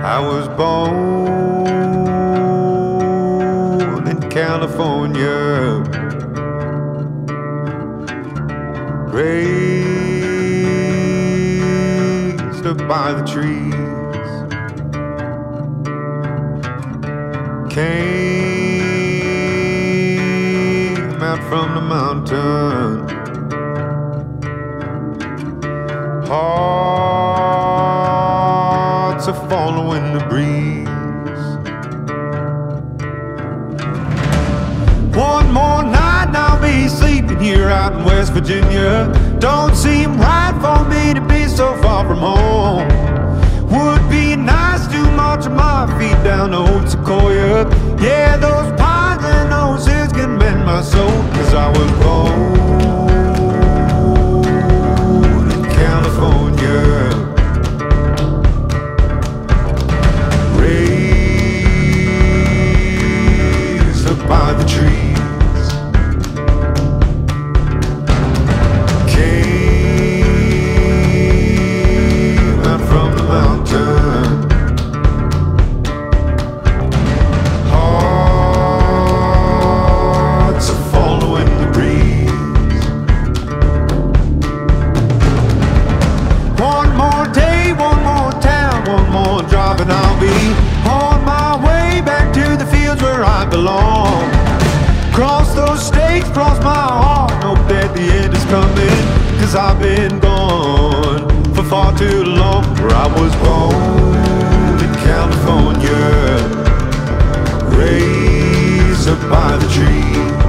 I was born in California, raised up by the trees, came out from the mountain, hearts are following the breeze. One more night and I'll be sleeping here out in West Virginia. Don't seem right for me to be so far from home. Would be nice to march my feet down to old Sequoia. Yeah, those pines and those hills can mend my soul. 'Cause I was born in California, raised up by the trees, and I'll be on my way back to the fields where I belong. Cross those stakes, cross my heart, hope that the end is coming. 'Cause I've been gone for far too long. Where I was born in California, raised up by the trees.